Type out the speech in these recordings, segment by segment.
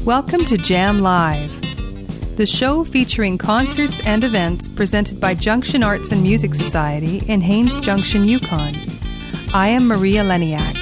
Welcome to Jam Live, the show featuring concerts and events presented by Junction Arts and Music Society in Haines Junction, Yukon. I am Maria Leniak.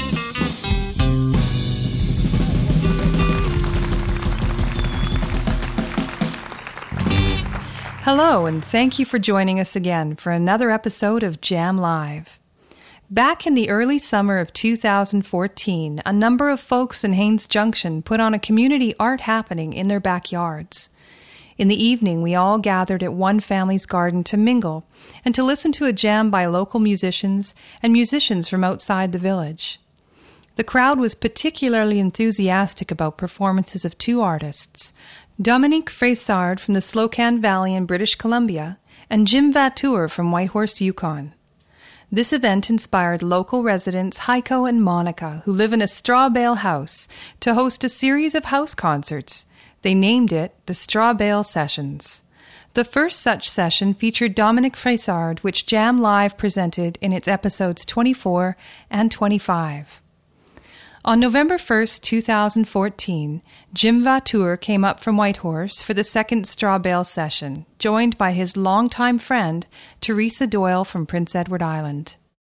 Hello, and thank you for joining us again for another episode of Jam Live. Back in the early summer of 2014, a number of folks in Haines Junction put on a community art happening in their backyards. In the evening, we all gathered at one family's garden to mingle and to listen to a jam by local musicians and musicians from outside the village. The crowd was particularly enthusiastic about performances of two artists, Dominique Fraissard from the Slocan Valley in British Columbia and Jim Vatour from Whitehorse, Yukon. This event inspired local residents Heiko and Monica, who live in a straw bale house, to host a series of house concerts. They named it the Straw Bale Sessions. The first such session featured Dominique Fraissard, which Jam Live presented in its episodes 24 and 25. On November 1st, 2014, Jim Vatour came up from Whitehorse for the second straw bale session, joined by his longtime friend, Teresa Doyle from Prince Edward Island.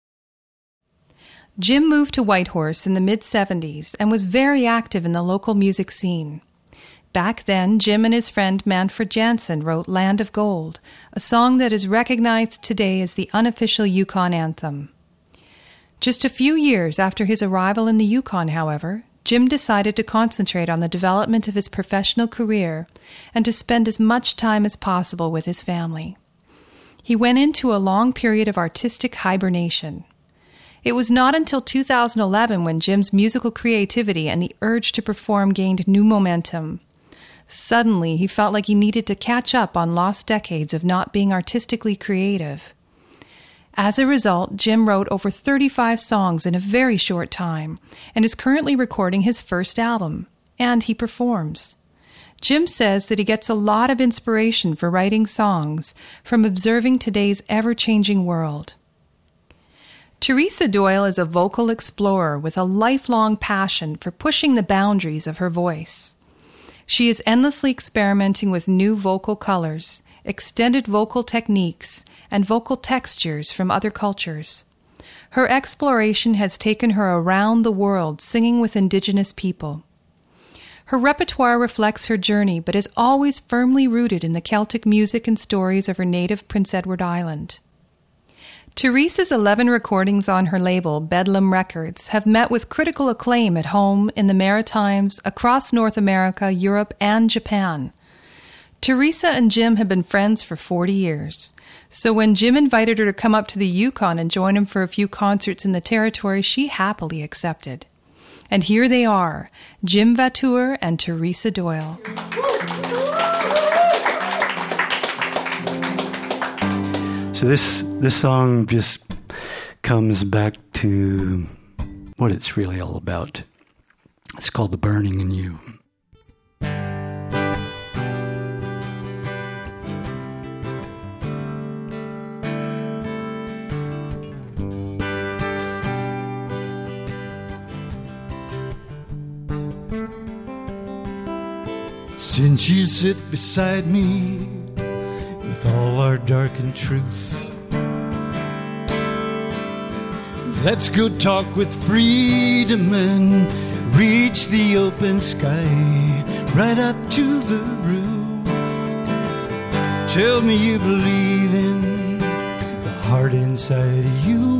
Jim moved to Whitehorse in the mid-70s and was very active in the local music scene. Back then, Jim and his friend Manfred Jansen wrote Land of Gold, a song that is recognized today as the unofficial Yukon anthem. Just a few years after his arrival in the Yukon, however, Jim decided to concentrate on the development of his professional career and to spend as much time as possible with his family. He went into a long period of artistic hibernation. It was not until 2011 when Jim's musical creativity and the urge to perform gained new momentum. Suddenly, he felt like he needed to catch up on lost decades of not being artistically creative. As a result, Jim wrote over 35 songs in a very short time and is currently recording his first album, and he performs. Jim says that he gets a lot of inspiration for writing songs from observing today's ever-changing world. Teresa Doyle is a vocal explorer with a lifelong passion for pushing the boundaries of her voice. She is endlessly experimenting with new vocal colors, extended vocal techniques, and vocal textures from other cultures. Her exploration has taken her around the world singing with Indigenous people. Her repertoire reflects her journey, but is always firmly rooted in the Celtic music and stories of her native Prince Edward Island. Teresa's 11 recordings on her label, Bedlam Records, have met with critical acclaim at home, in the Maritimes, across North America, Europe, and Japan. Teresa and Jim have been friends for 40 years. So when Jim invited her to come up to the Yukon and join him for a few concerts in the territory, she happily accepted. And here they are, Jim Vatour and Teresa Doyle. So this song just comes back to what it's really all about. It's called The Burning in You. Since you sit beside me with all our darkened truth, let's go talk with freedom and reach the open sky, right up to the roof. Tell me you believe in the heart inside of you.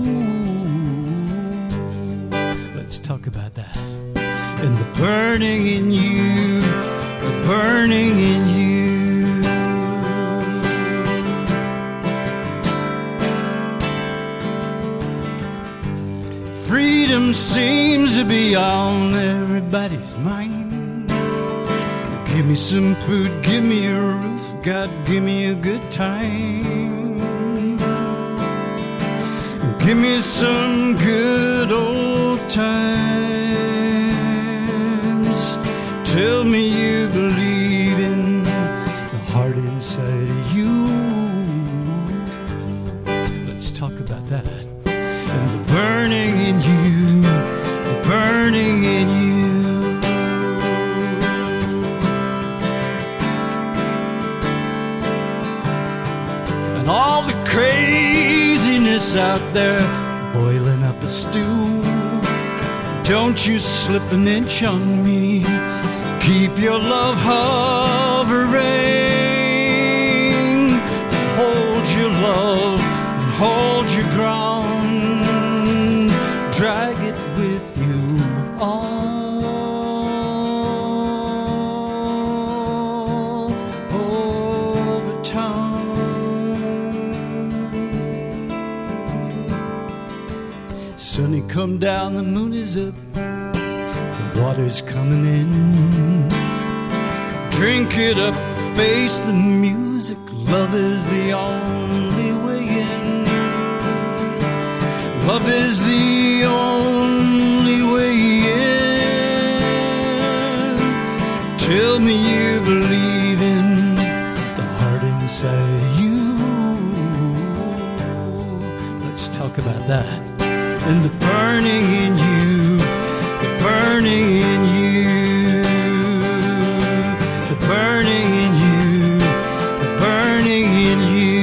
Let's talk about that. And the burning in you, the burning in you. Freedom seems to be on everybody's mind. Give me some food, give me a roof, God, give me a good time. Give me some good old times. Tell me you believe in the heart inside of you. Let's talk about that. And the burning in you, the burning in you. and all the craziness out there boiling up a stew. Don't you slip an inch on me. Keep your love hovering. Hold your love and hold your ground. Drag it with you all over town. Sunny come down, the moon is up, the water's coming in. Drink it up, face the music, love is the only way in. Love is the only way in. Tell me you believe in the heart inside of you. Let's talk about that. And the burning in you, the burning in you, the burning in you, the burning in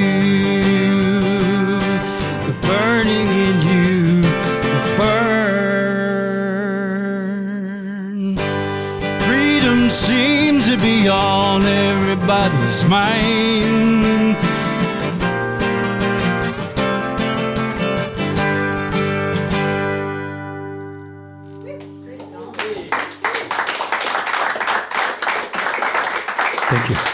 you, the burning in you, the burn. Freedom seems to be on everybody's mind. Thank you.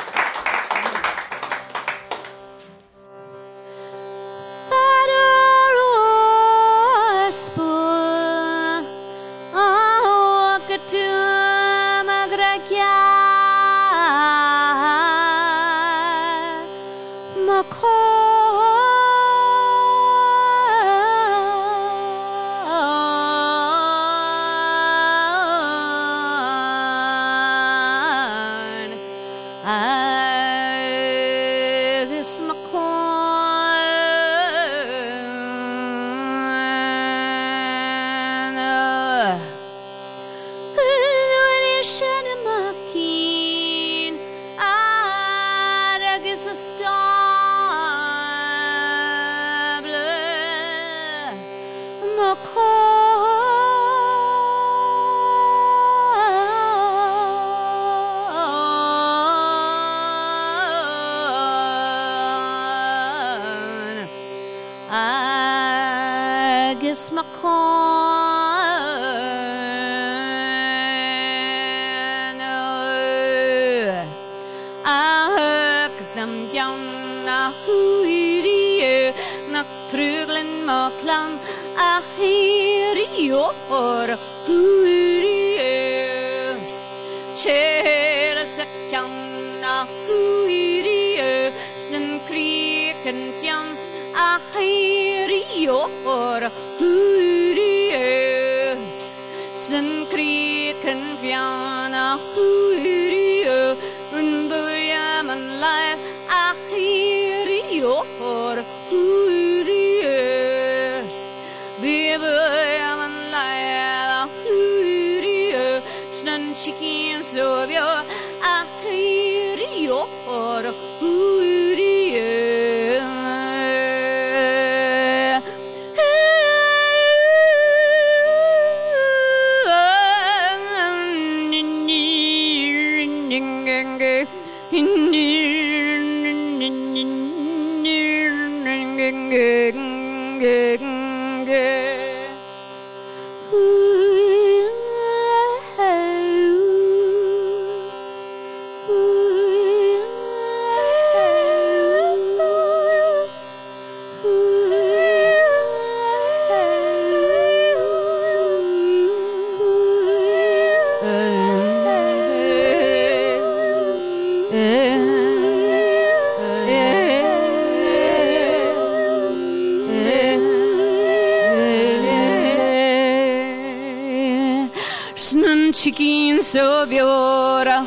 Chicken so biora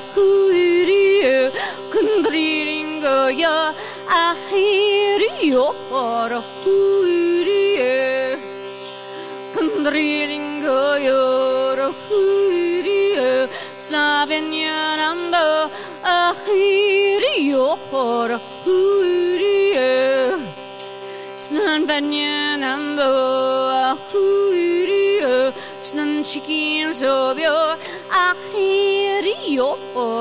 huriyo kundriring goya ahiriyo ora huriyo kundriring goya huriyo Slovenia nando ahiriyo ora huriyo Snan banyan ambo ahuriyo Snan chikin sobyo ahiriyo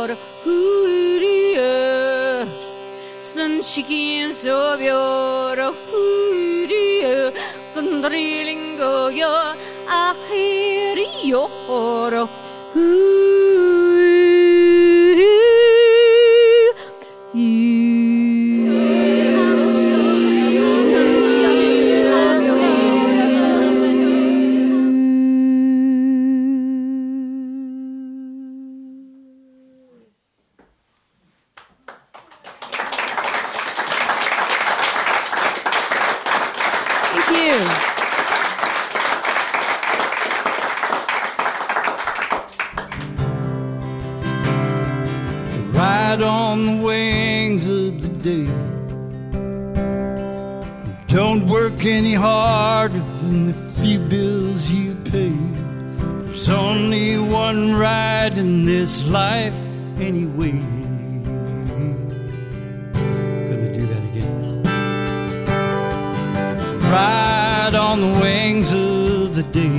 huriyo Snan chikin sobyo huriyo Kundrilingo yo ahiriyo Ride on the wings of the day. Don't work any harder than the few bills you pay. There's only one ride in this life anyway. Gonna do that again. Ride on the wings of the day.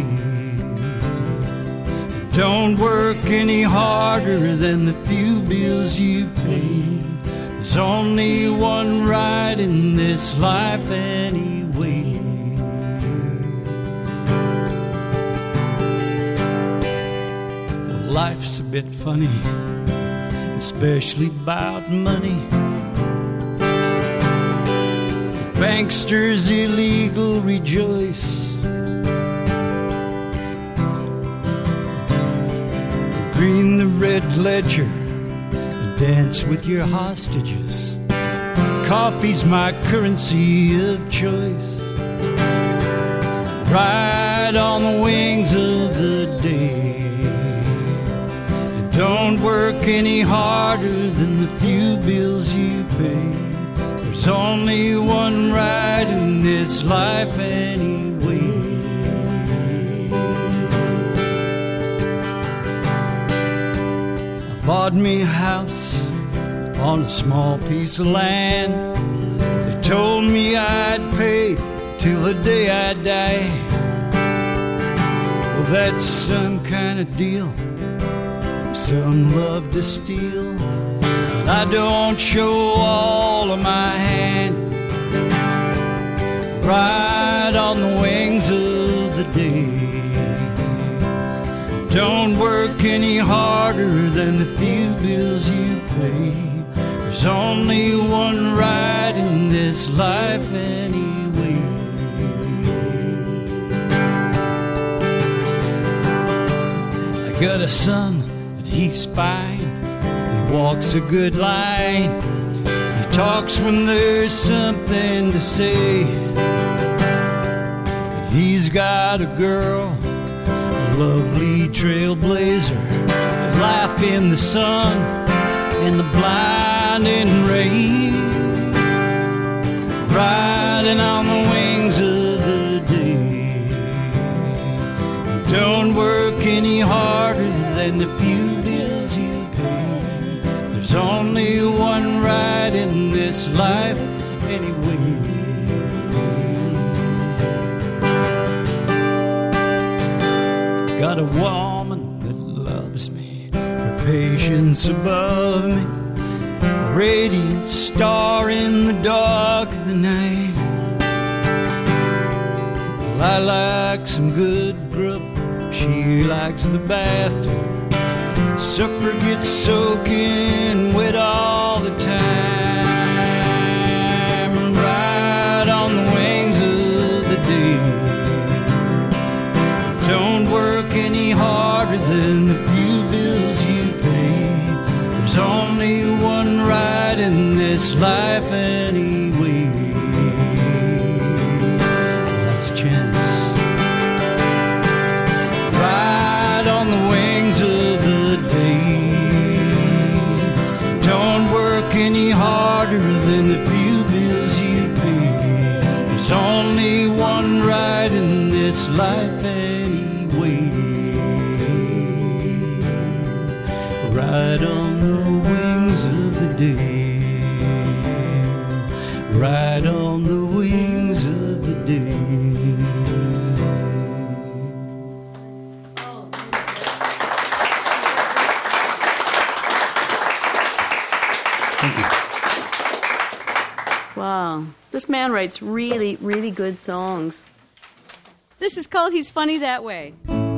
Don't work any harder than the few bills you pay. There's only one ride in this life anyway. Life's a bit funny, especially about money. Banksters illegal rejoice. Green the red ledger and dance with your hostages. Coffee's my currency of choice. Ride on the wings of the day. And don't work any harder than the few bills you pay. There's only one ride in this life anyway. Bought me a house on a small piece of land. They told me I'd pay till the day I die. Well, that's some kind of deal some love to steal, but I don't show all of my hand. Ride on the wings of the day. Don't work any harder than the few bills you pay. There's only one ride in this life anyway. I got a son and he's fine. He walks a good line. He talks when there's something to say. And he's got a girl, lovely trailblazer, laugh in the sun and the blinding rain. Riding on the wings of the day. Don't work any harder than the few bills you pay. There's only one ride in this life anyway. Got a woman that loves me, her patience above me, a radiant star in the dark of the night. Well, I like some good grub, she likes the bathtub. Supper gets soaking wet all the time. Ride on the wings of the day. Don't work any harder than the few bills you pay. There's only one ride in this life anyway. Last chance. Ride on the wings of the day. Don't work any harder than the few bills you pay. There's only one ride in this life anyway. Ride on the wings of the day. ride on the wings of the day. Wow. This man writes really, really good songs. This is called He's Funny That Way.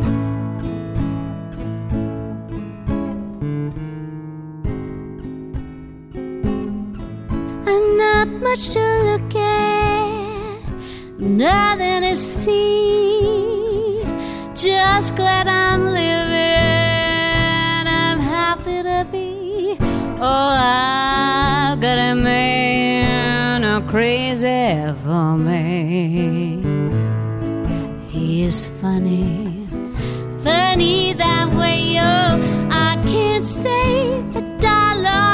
Not much to look at, nothing to see. Just glad I'm living, I'm happy to be. Oh, I've got a man crazy for me. He's funny, funny that way. Oh, I can't save a dollar.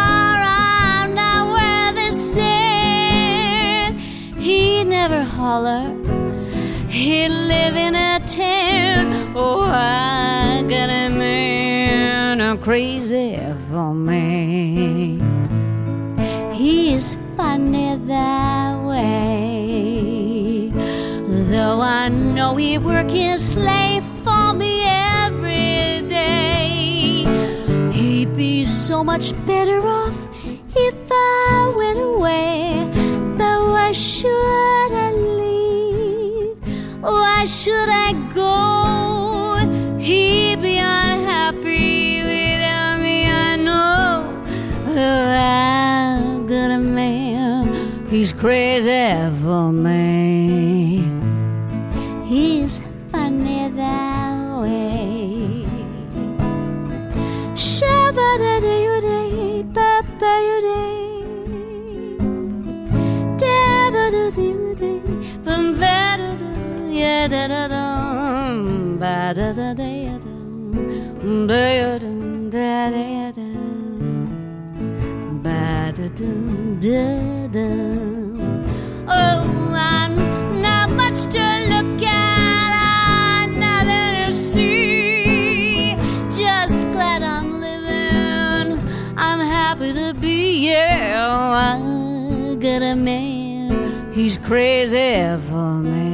Never holler, he'd live in a tent. Oh, I got a man crazy for me. He's funny that way. Though I know he work his slave for me every day, he'd be so much better off if I went away. But why should I leave? Why should I go? He'd be unhappy without me, I know. Oh, I've got a man, he's crazy for me. He's funny that way. Shabba-da-da-yoo-day, ba-ba-yoo-day. Yeah, da da dum, ba da da da dum, ba dum da da dum, ba da dum da dum. Oh, I'm not much to look at, nothing to see. Just glad I'm living, I'm happy to be. Yeah, I got a man, he's crazy for me.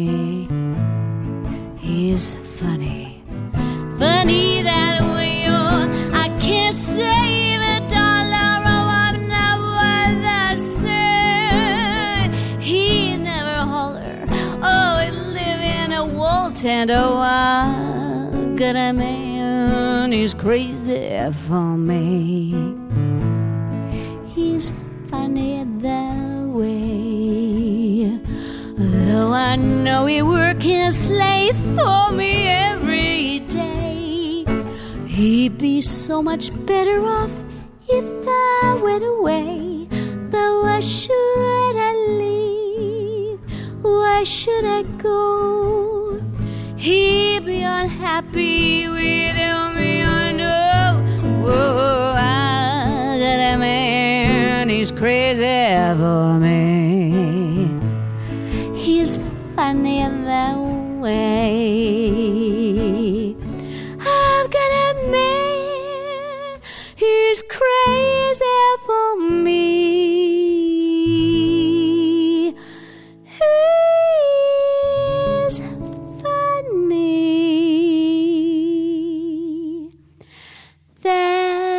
He's funny, funny that way. Oh, I can't save a dollar. Oh, I'm not what I said. He never holler. Oh, he live in a wool tent. Oh, I got a man, he's crazy for me. He's funny that way. Though I know he work his slave for me every day, he'd be so much better off if I went away. But why should I leave? Why should I go? He'd be unhappy without me, I know. Oh, I got a man, he's crazy for me. He's funny that way. I've got a man, he's crazy for me. He's funny that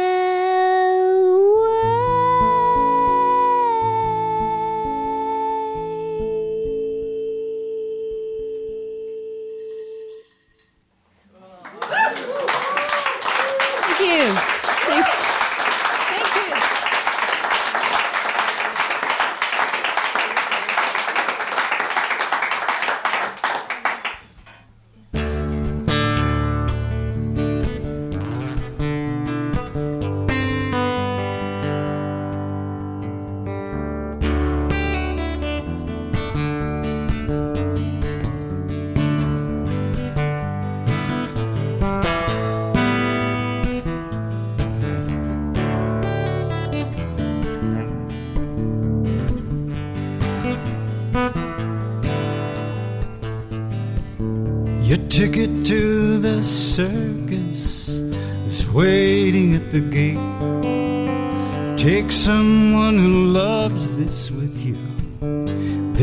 Your ticket to the circus is waiting at the gate. Take someone who loves this with you.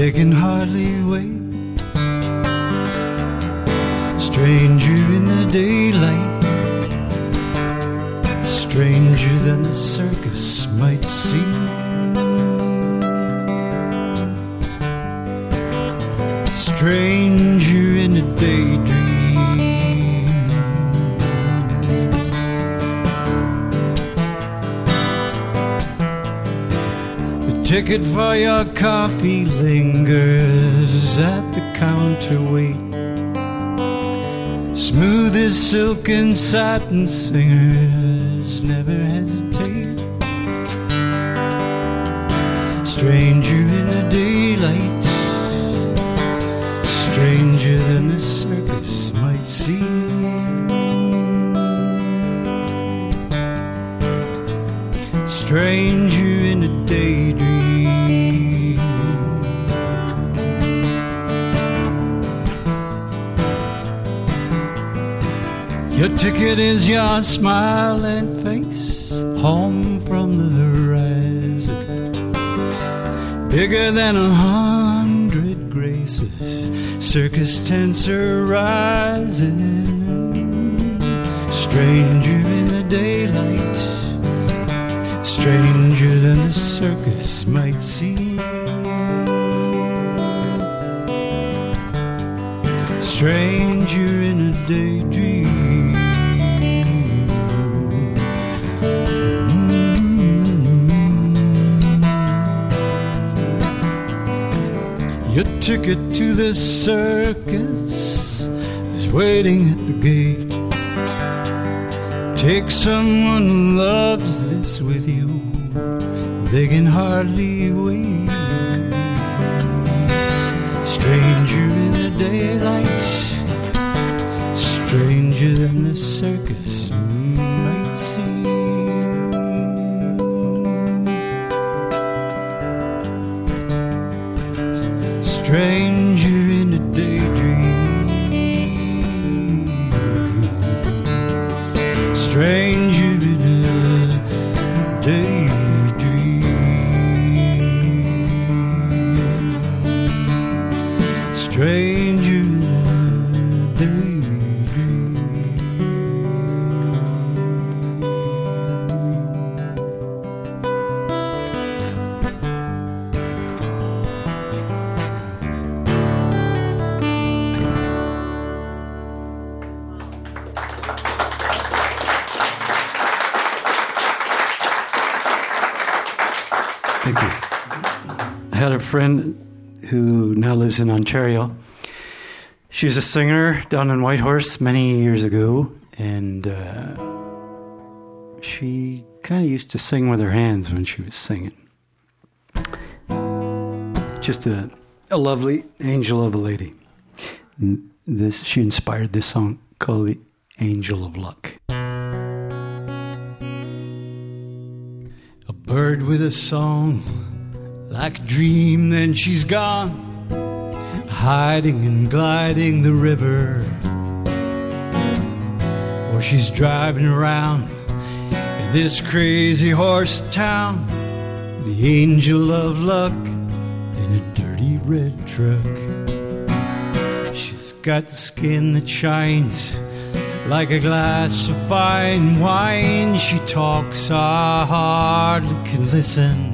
they can hardly wait. Stranger in the daylight, stranger than the circus might seem. Stranger in a daydream. The ticket for your coffee lingers at the counterweight. Smooth as silk and satin singers never hesitate. Stranger in the daylight, stranger than the circus might seem. Stranger in a daydream. Your ticket is your smiling face, home from the horizon. Bigger than 100 graces, circus tents are rising. Stranger in the daylight, stranger than the circus might seem. Stranger in a daydream. Your ticket to the circus is waiting at the gate. Take someone who loves this with you, they can hardly wait. Stranger in the daylight, stranger than the circus might seem. Stranger in a daydream. Stranger in a daydream. Stranger in a daydream. Thank you. I had a friend who now lives in Ontario. She was a singer down in Whitehorse many years ago, and she kind of used to sing with her hands when she was singing. Just a lovely angel of a lady. And she inspired this song called The Angel of Luck. A bird with a song, like a dream, then she's gone, hiding and gliding the river. Or she's driving around in this crazy horse town, the angel of luck in a dirty red truck. She's got the skin that shines like a glass of fine wine. She talks, I hardly can listen.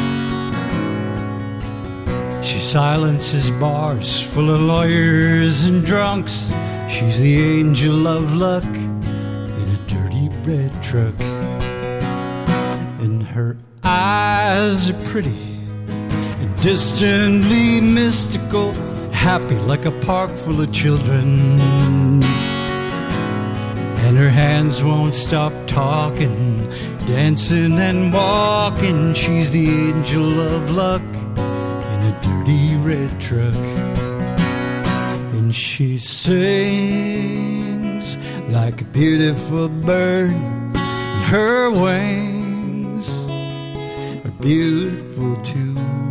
She silences bars full of lawyers and drunks. She's the angel of luck in a dirty red truck. And her eyes are pretty and distantly mystical, happy like a park full of children. And her hands won't stop talking, dancing and walking. She's the angel of luck in a dirty red truck. And she sings like a beautiful bird, and her wings are beautiful too.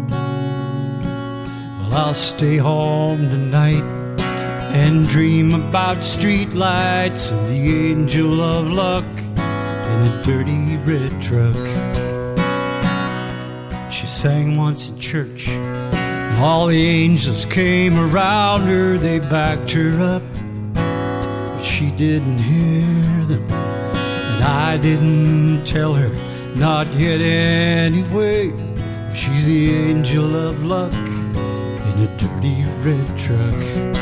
Well, I'll stay home tonight and dream about streetlights and the angel of luck in a dirty red truck. She sang once in church, All the angels came around her, they backed her up, but she didn't hear them, and I didn't tell her, not yet anyway. She's the angel of luck in a dirty red truck,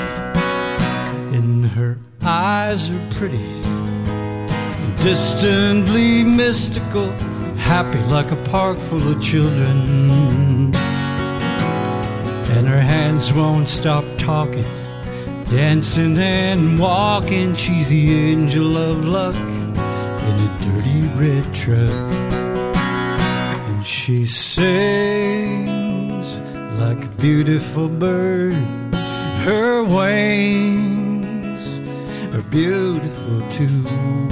and her eyes are pretty and distantly mystical, happy like a park full of children. And her hands won't stop talking, dancing and walking. She's the angel of luck in a dirty red truck. And she sings like a beautiful bird. Her wings are beautiful too.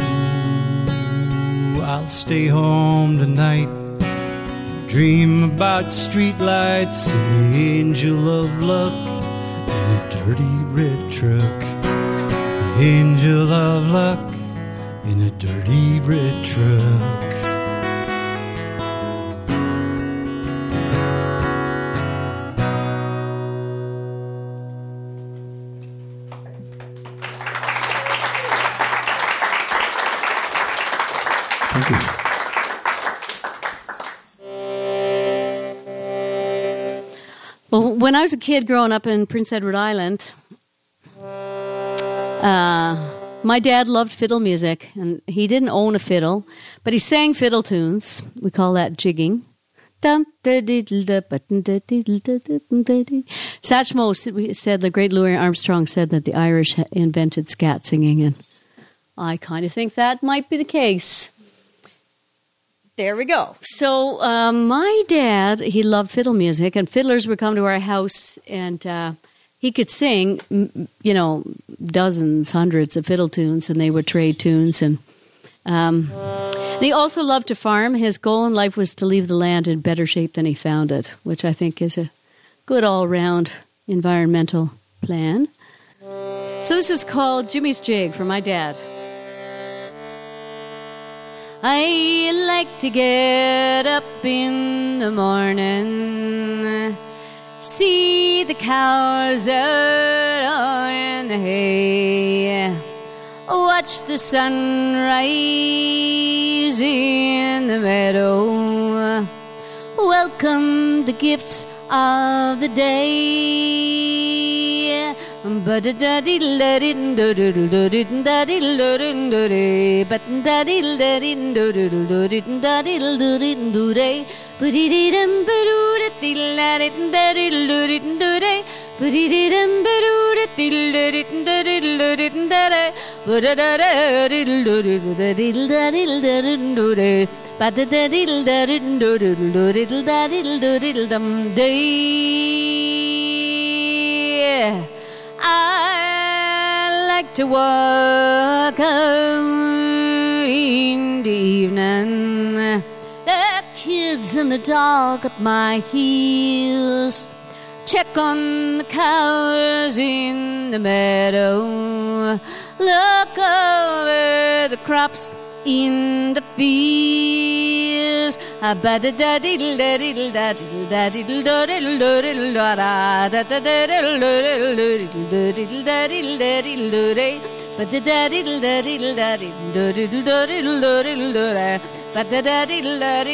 I'll stay home tonight, dream about streetlights and the angel of luck in a dirty red truck. The angel of luck in a dirty red truck. Thank you. Well, when I was a kid growing up in Prince Edward Island, my dad loved fiddle music, and he didn't own a fiddle, but he sang fiddle tunes. We call that jigging. Satchmo said, the great Louis Armstrong said that the Irish invented scat singing, and I kind of think that might be the case. There we go. So my dad, he loved fiddle music, and fiddlers would come to our house, and he could sing, dozens, hundreds of fiddle tunes, and they would trade tunes. And he also loved to farm. His goal in life was to leave the land in better shape than he found it, which I think is a good all-round environmental plan. So this is called Jimmy's Jig for my dad. I like to get up in the morning, see the cows out in the hay, watch the sun rise in the meadow, welcome the gifts of the day. But a daddy let it do daddy let it do but daddy let it do daddy let it do but it didn't do it let it daddy let it do but it didn't do it let it daddy let it do but daddy let it daddy let it do but daddy let it do daddy let it dum day. I like to walk in the evening, the kids and the dog at my heels, check on the cows in the meadow, look over the crops in the fields. But a daddy daddy daddy daddy daddy daddy but the daddy daddy daddy but the daddy daddy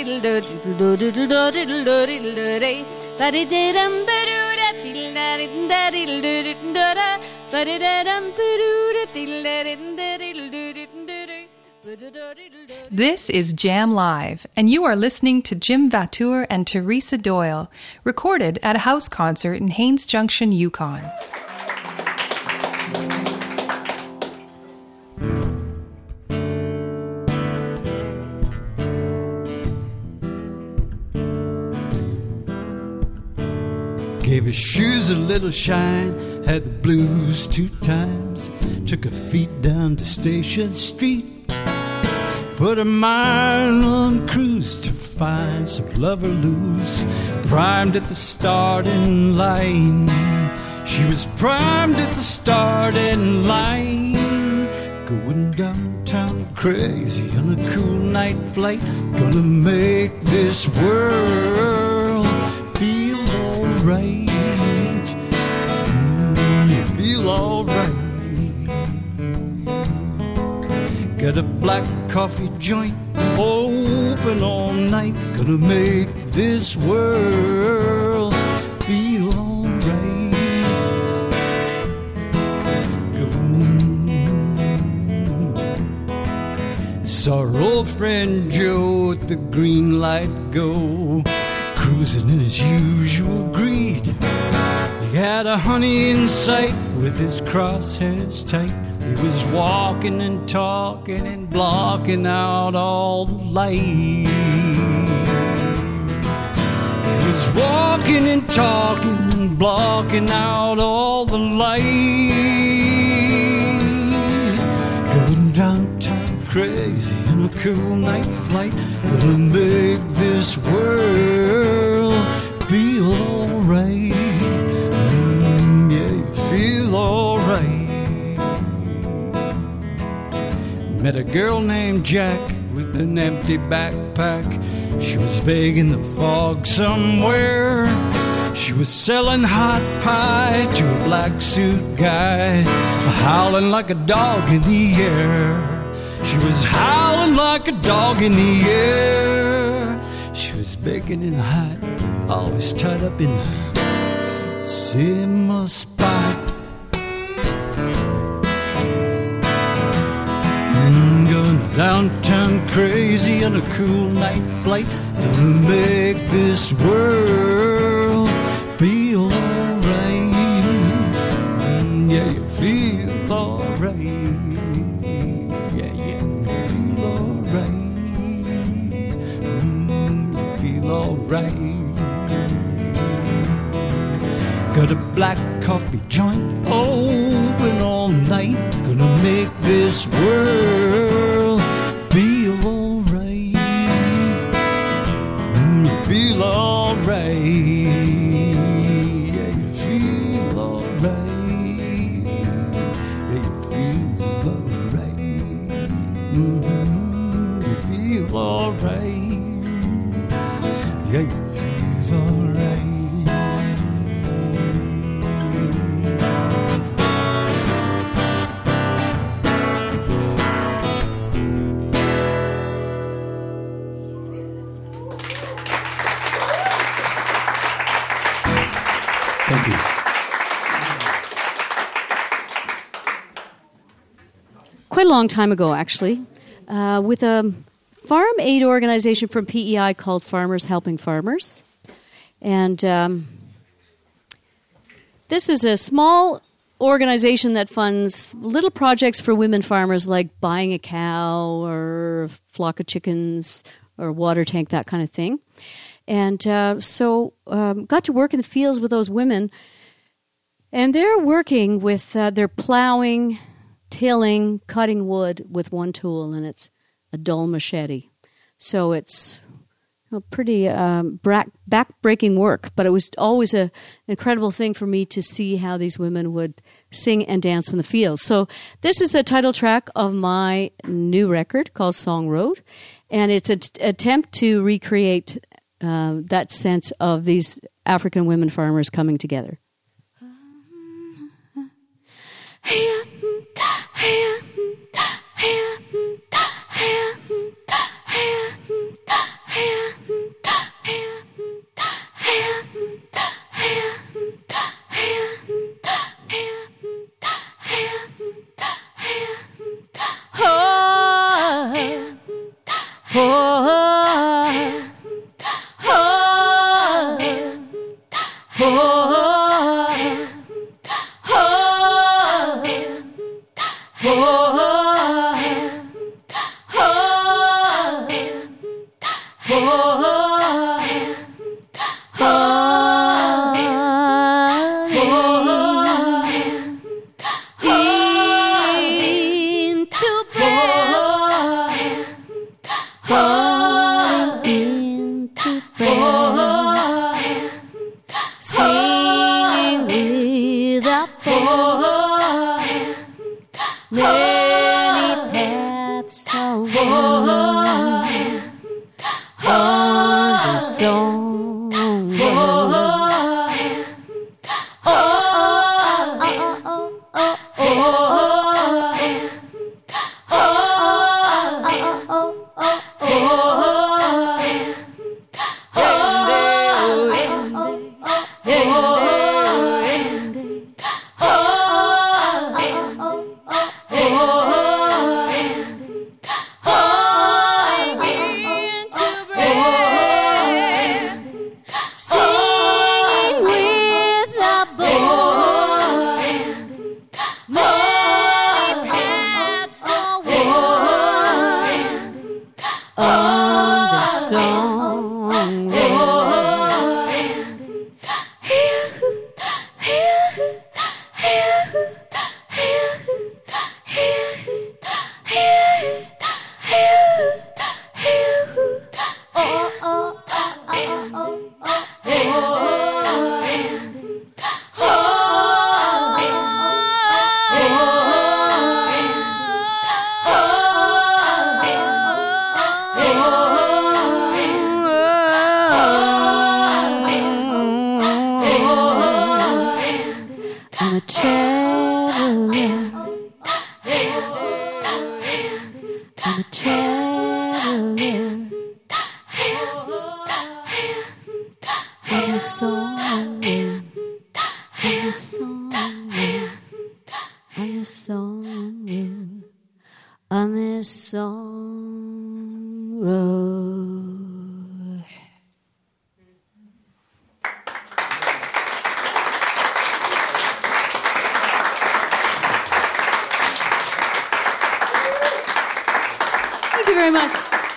This is Jam Live, and you are listening to Jim Vatour and Teresa Doyle, recorded at a house concert in Haines Junction, Yukon. Gave his shoes a little shine, had the blues 2 times, took her feet down to Station Street, put her mind on cruise to find some love or lose, primed at the starting line. She was primed at the starting line, going downtown crazy on a cool night flight, gonna make this world feel alright. feel alright. Got a black coffee joint open all night. Gonna make this world feel alright. Saw our old friend Joe at the green light go, cruising in his usual greed. He had a honey in sight with his crosshairs tight. He was walking and talking and blocking out all the light. He was walking and talking and blocking out all the light. Going downtown crazy in a cool night flight. Gonna make this world feel alright. Yeah, you feel alright. Met a girl named Jack with an empty backpack. She was vague in the fog somewhere. She was selling hot pie to a black suit guy, howling like a dog in the air. She was howling like a dog in the air. She was baking in the hot, always tied up in the simmer spot. Going downtown crazy on a cool night flight. Gonna make this world feel alright. Yeah, you feel alright. Yeah, you feel alright. You feel alright. Got a black coffee joint open all night. Gonna make this world feel alright. You feel alright. Yeah, you feel alright. Yeah, you feel alright. You feel alright. Yeah, you feel alright. Thank you. Quite a long time ago, actually, with a farm aid organization from PEI called Farmers Helping Farmers. And this is a small organization that funds little projects for women farmers, like buying a cow or a flock of chickens or a water tank, that kind of thing. And so got to work in the fields with those women. And they're working with, they're plowing, tilling, cutting wood with one tool, and it's a dull machete. So it's pretty back-breaking work, but it was always an incredible thing for me to see how these women would sing and dance in the fields. So this is the title track of my new record called Song Road, and it's an attempt to recreate that sense of these African women farmers coming together. See a traveler. I'm a traveler. I'm a songman. I'm a songman. I'm a songman on this song road. Thank you very much.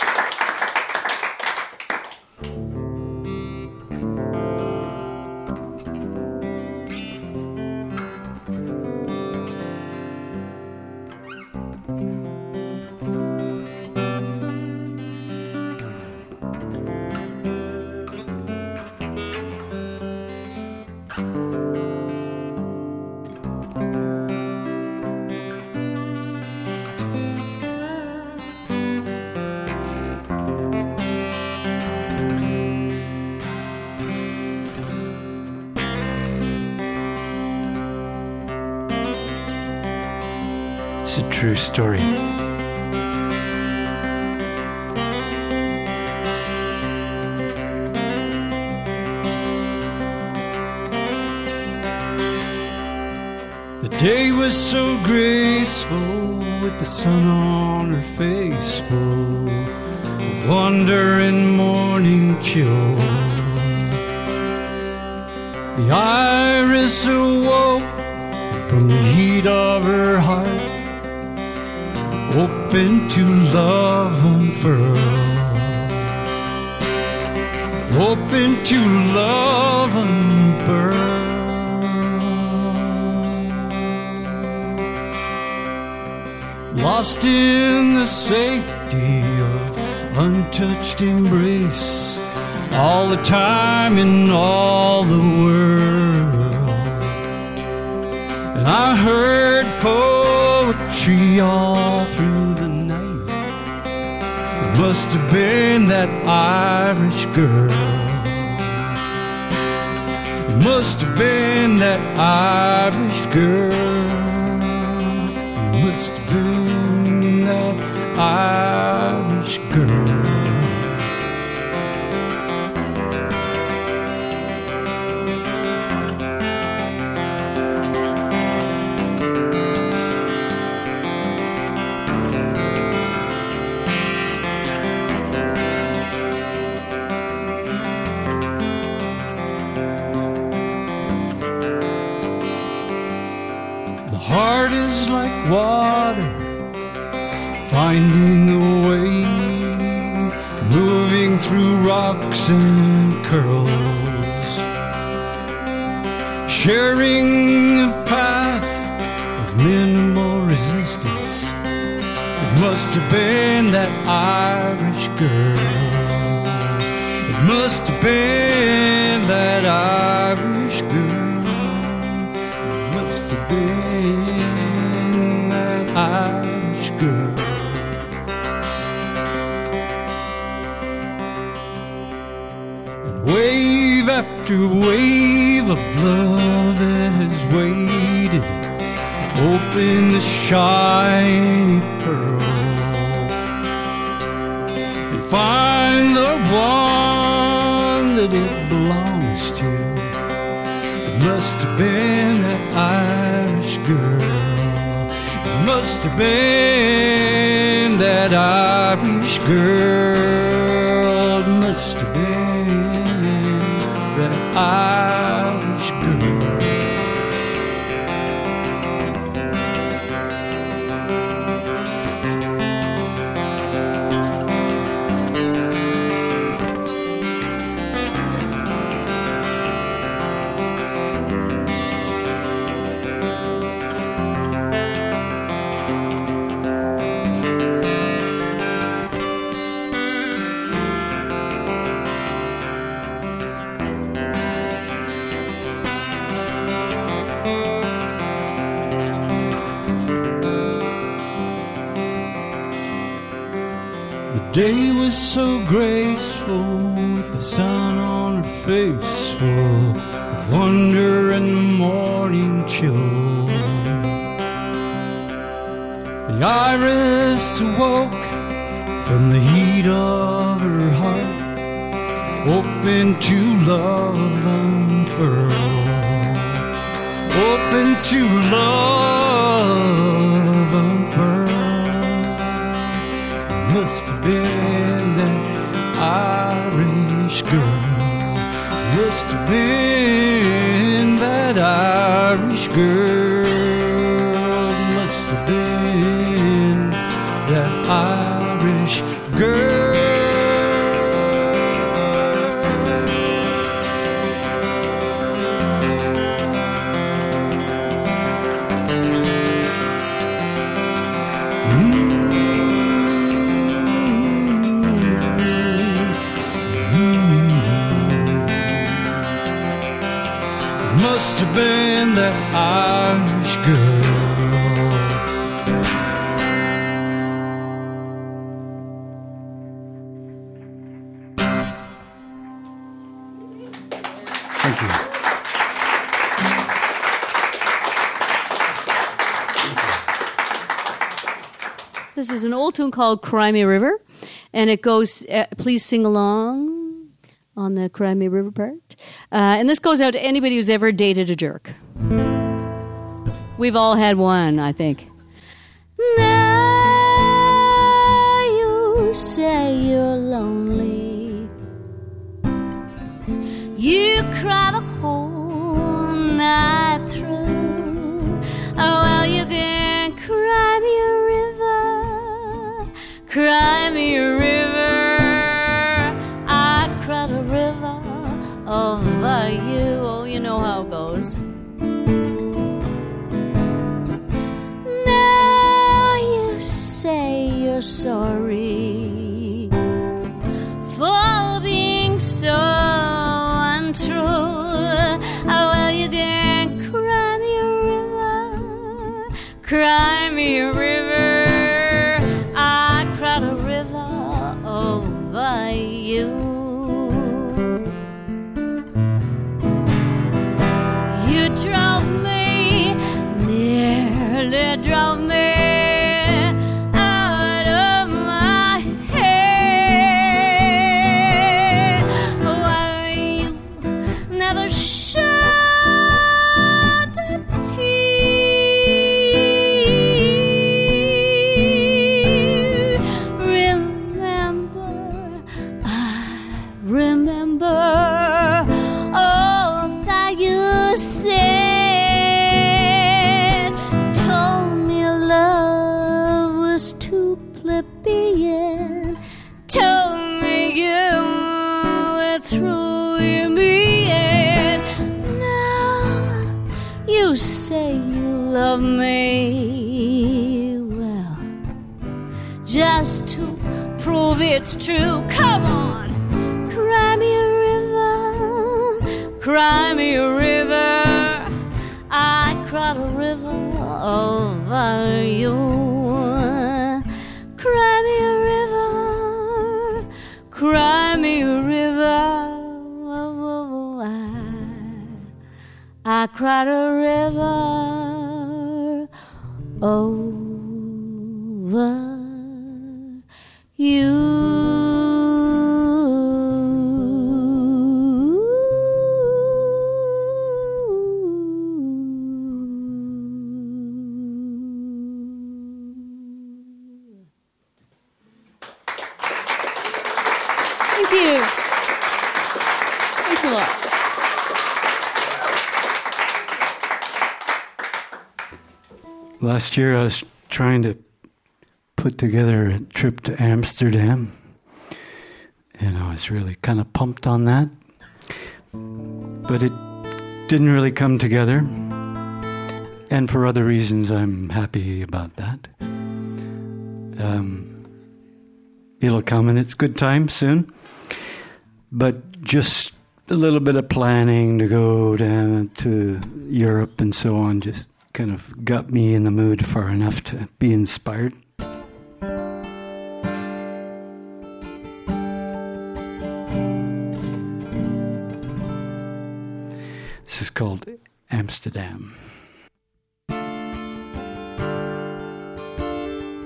It's a true story. The day was so graceful with the sun on her face, full of wonder and morning chill. The iris awoke from the heat of her heart, open to love unfurled, open to love unfurled. Lost in the safety of untouched embrace, all the time in all the world. And I heard poetry all through the night. It must have been that Irish girl. It must have been that Irish girl. It must have been that Irish girl. Heart is like water, finding a way, moving through rocks and curls, sharing a path of minimal resistance. It must have been that Irish girl. It must have been that Irish girl. It must have been that Irish girl. And wave after wave of love that has waited, open the shiny pearl and find the one that it belongs to. It must have been that Irish girl. It must have been that Irish girl. It must have been that Irish girl. The day was so graceful with the sun on her face, full of wonder and morning chill. Iris awoke from the heat of her heart, open to love unfurled, open to love unfurled. Must have been that Irish girl, must have been that Irish girl, must have been that Irish girl. Must have been that Irish girl. Thank you. This is an old tune called Cry Me River, and it goes, please sing along on the Cry Me River part. And this goes out to anybody who's ever dated a jerk. We've all had one, I think. Now you say you're lonely. You cry the whole night through. Oh, well, you can cry me a river. Cry me a river. I cried a river over you. Oh, you know how it goes. Now you say you're sorry for being so untrue. Oh, well, you can cry me a river. Cry me a river. I cried a river over you. You drove me, nearly drove me out of my head. Why you never shed a tear. Remember, I remember all that you said. Told me love was too plebeian. Told me you were through with me. And now you say you love me. Well, just to prove it's true, come on, cry me a river. Cry me a river. I cried a river over you. Cry me a river. Cry me a river. I cried a river over you. Thank you. Thanks a lot. Last year I was trying to put together a trip to Amsterdam, and I was really kind of pumped on that. But it didn't really come together, and for other reasons I'm happy about that. It'll come, and it's good time soon. But just a little bit of planning to go down to Europe and so on just kind of got me in the mood far enough to be inspired. This is called Amsterdam.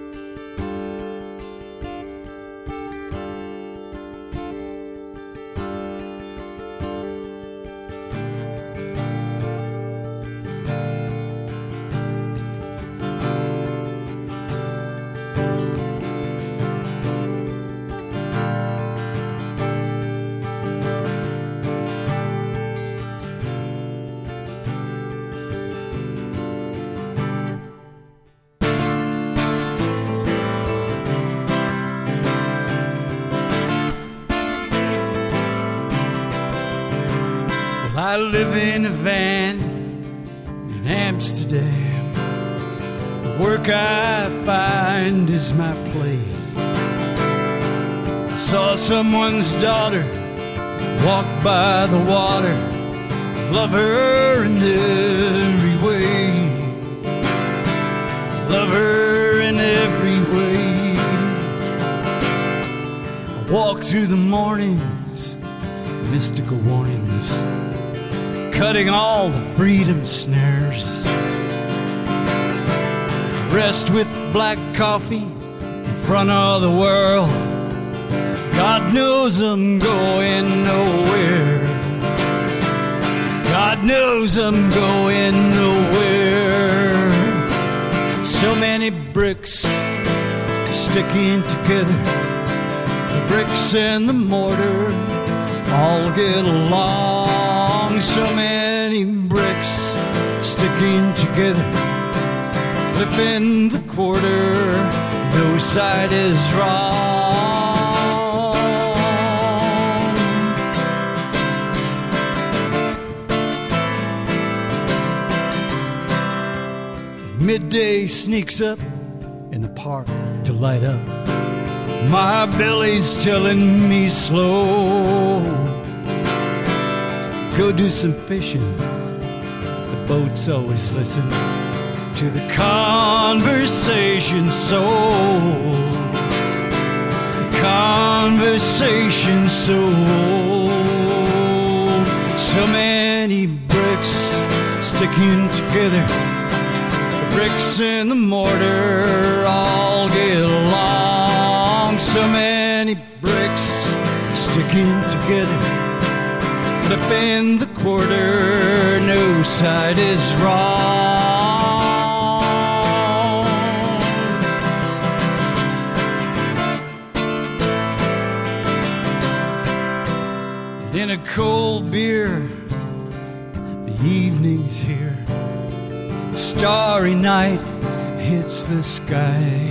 I live in a van in Amsterdam. The work I find is my play. I saw someone's daughter walk by the water. Love her in every way. Love her in every way. I walk through the mornings, mystical warnings, cutting all the freedom snares. Rest with black coffee in front of the world. God knows I'm going nowhere. God knows I'm going nowhere. So many bricks sticking together. The bricks and the mortar all get along. So many bricks sticking together, flipping the quarter, no side is wrong. Midday sneaks up in the park to light up. My belly's telling me slow. Go do some fishing. The boats always listen to the conversation soul. The conversation soul. So many bricks sticking together. The bricks and the mortar all get along. So many bricks sticking together, flipping the quarter, no side is wrong. And in a cold beer, the evening's here. Starry night hits the sky.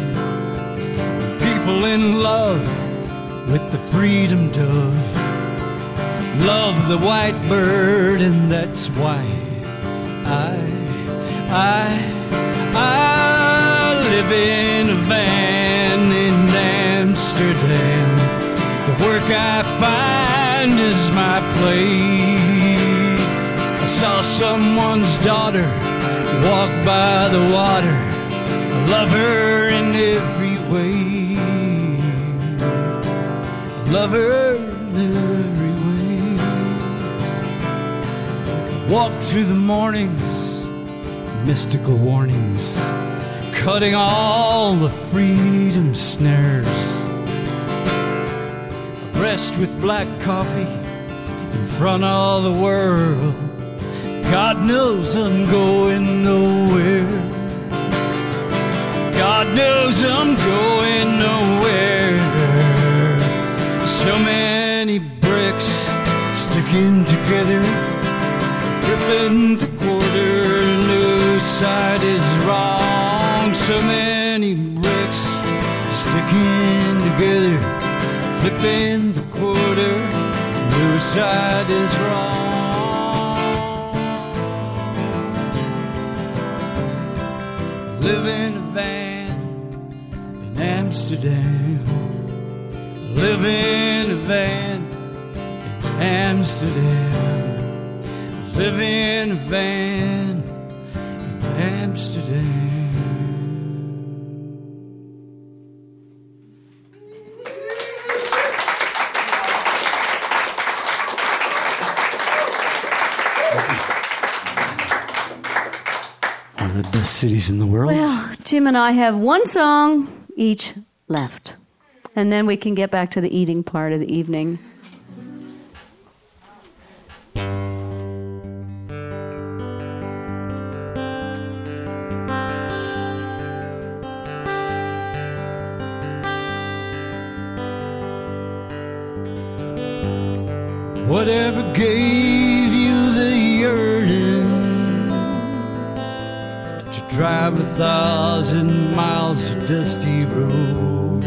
People in love with the freedom dove. Love the white bird, and that's why I live in a van in Amsterdam. The work I find is my play. I saw someone's daughter walk by the water. I love her in every way. I love her in every way. Walk through the mornings, mystical warnings, cutting all the freedom snares. I rest with black coffee in front of the world. God knows I'm going nowhere. God knows I'm going nowhere. So many bricks sticking together, ripping the quarter, no side is wrong. So many bricks sticking together, flipping the quarter, no side is wrong. Live in a van in Amsterdam. Live in a van in Amsterdam. Live in a van in Amsterdam. One of the best cities in the world. Well, Jim and I have one song each left. And then we can get back to the eating part of the evening. Whatever gave you the yearning to drive 1,000 miles of dusty road?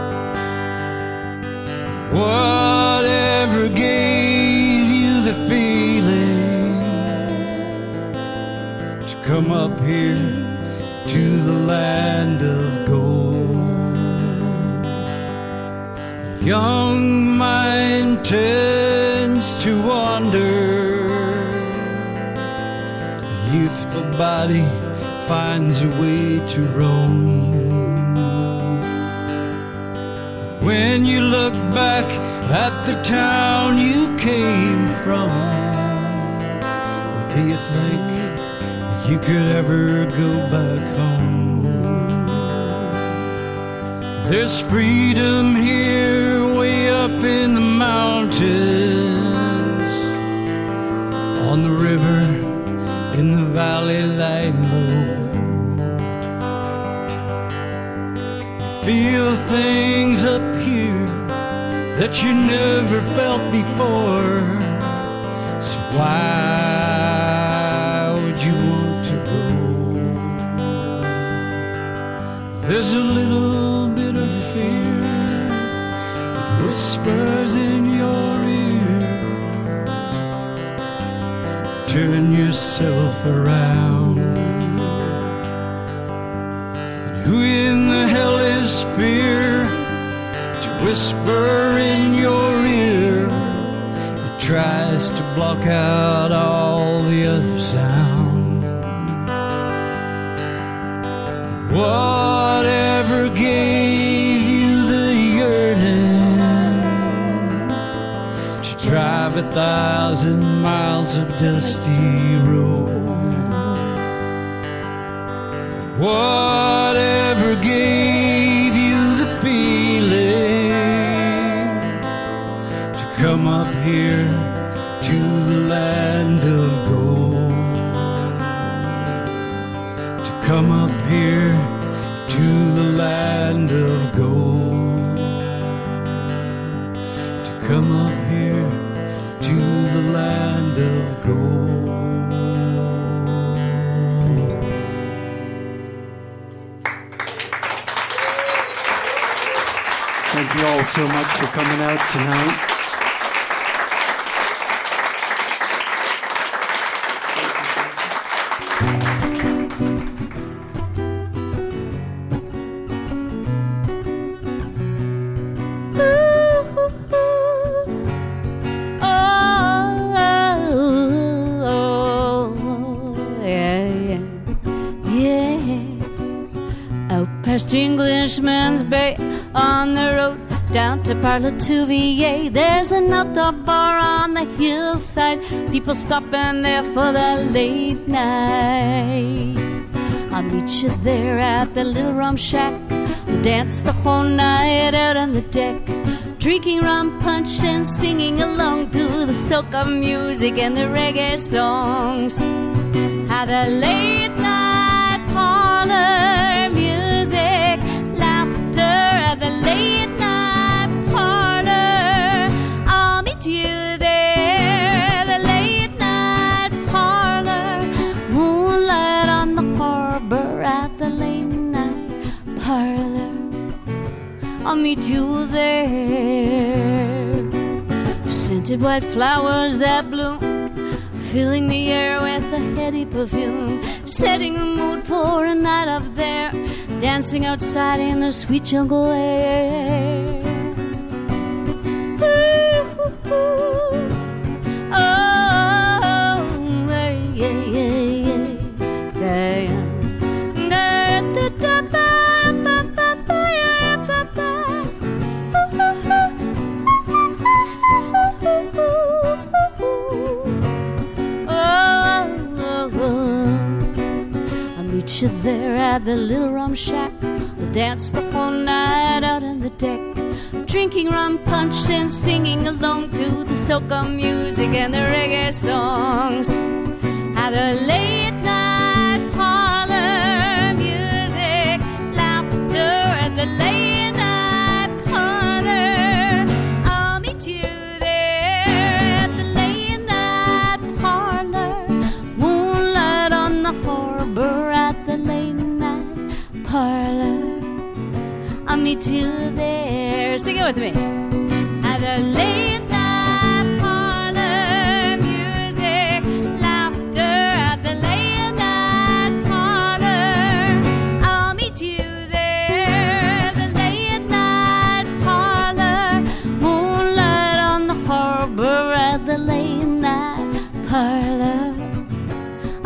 Whatever gave you the fear come up here to the land of gold. Young mind tends to wander, youthful body finds a way to roam. When you look back at the town you came from, do you think that you could ever go back home? There's freedom here way up in the mountains, on the river, in the valley lying low. Feel things up here that you never felt before. So why would you want to go? There's a little bit of fear that whispers in your ear. Turn yourself around. And who in the hell is fear to whisper in your ear? It tries to block out all the other sound. Whatever gave you the yearning to drive 1,000 miles of dusty road? Whatever gave you the feeling to come up here to the land of gold? To come up here to the land of gold. To come up here to the land of gold. Thank you all so much for coming out tonight. Englishman's Bay, on the road down to Parla to VA. There's an outdoor bar on the hillside, people stopping there for the late night. I'll meet you there at the little rum shack. We'll dance the whole night out on the deck, drinking rum punch and singing along to the soca music and the reggae songs. How the late night parlor music, laughter at the late night parlor. I'll meet you there, the late night parlor. Moonlight on the harbor at the late night parlor. I'll meet you there. Scented white flowers that bloom, filling the air with a heady perfume, setting the mood for a night up there, dancing outside in the sweet jungle air. Ooh, ooh, ooh. Oh, yeah, yeah, yeah, yeah. You there at the little rum shack. We'll dance the whole night out on the deck, drinking rum punch and singing along to the soca music and the reggae songs. At the late night parlor music, laughter at the late night parlor. I'll meet you there at the late night parlor. Moonlight on the harbor at the late night parlor. I'll meet you there. Sing it with me. At the late night parlor music, laughter at the late night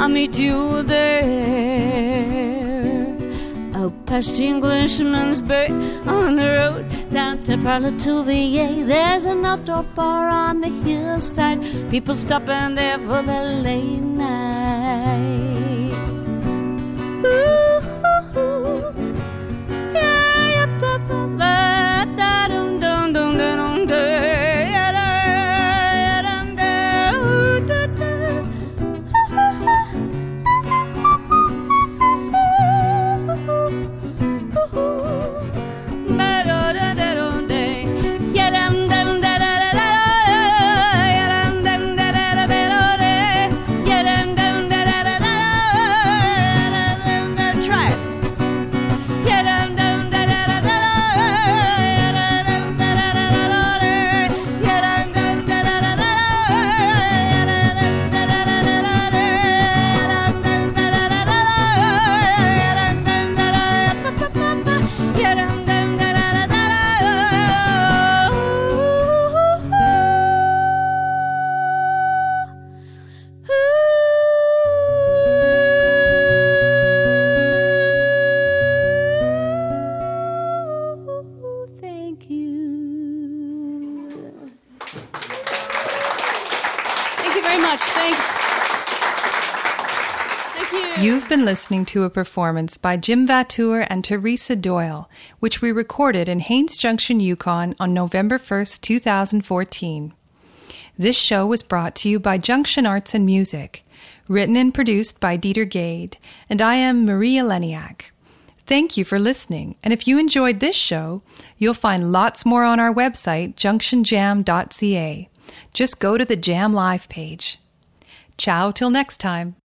I'll meet you there. Out past Englishman's Bay, on the road down to Parle-Touvier. There's an outdoor bar on the hillside, people stopping there for the late night. Ooh, ooh, ooh. Yeah, yeah, ba, ba, ba, da, dum, dum, dum, dum, dum, da, ya, da, ya, dum, da, ooh, da, da. You've been listening to a performance by Jim Vatour and Teresa Doyle, which we recorded in Haines Junction, Yukon on November 1st, 2014. This show was brought to you by Junction Arts and Music, written and produced by Dieter Gade, and I am Maria Leniak. Thank you for listening, and if you enjoyed this show, you'll find lots more on our website, junctionjam.ca. Just go to the Jam Live page. Ciao till next time.